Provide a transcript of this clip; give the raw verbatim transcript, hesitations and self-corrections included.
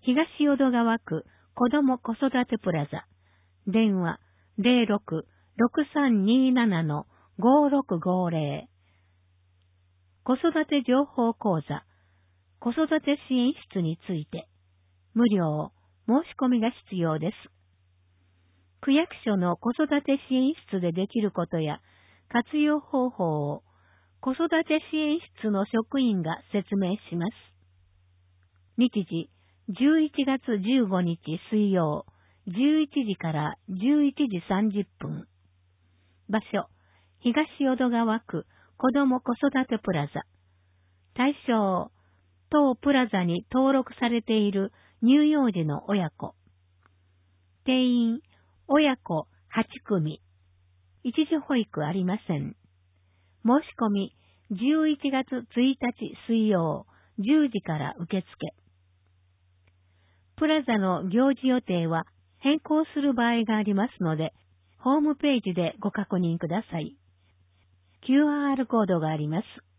東淀川区子ども子育てプラザ。電話 ゼロろく ろくさんにーなな ごろくごぜろ。子育て情報講座、子育て支援室について、無料、申し込みが必要です。区役所の子育て支援室でできることや活用方法を子育て支援室の職員が説明します。日時、じゅういちがつじゅうごにち水曜、じゅういちじからじゅういちじさんじゅっぷん。場所、東淀川区子ども子育てプラザ。対象、当プラザに登録されている乳幼児の親子。定員、親子はちくみ。一時保育ありません。申し込み、じゅういちがつついたち水曜、じゅうじから受付。プラザの行事予定は変更する場合がありますので、ホームページでご確認ください。キューアール コードがあります。